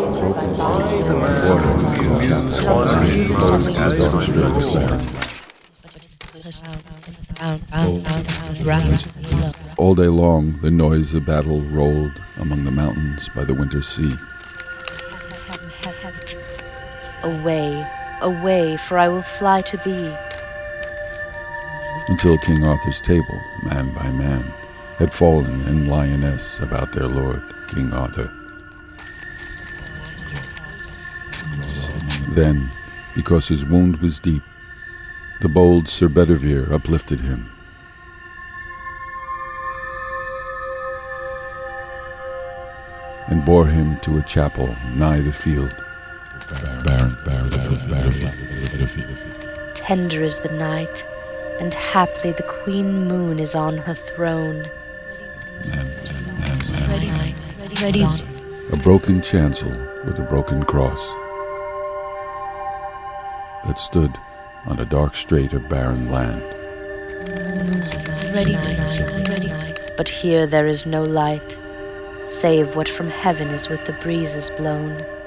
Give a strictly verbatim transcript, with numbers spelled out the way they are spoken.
broken chains and water into a chapel, lying close to the dark strait of Baron. All day long the noise of battle rolled among the mountains by the winter sea. Away, away, for I will fly to thee. Until King Arthur's table, man by man, had fallen in lioness about their lord, King Arthur. Then, because his wound was deep, the bold Sir Bedivere uplifted him. And bore him to a chapel nigh the field. Baron, Baron, Baron, Tender is the night, and haply the Queen Moon is on her throne. A broken chancel with a broken cross that stood on a dark strait of barren land. But here there is no light, save what from heaven is with the breezes blown.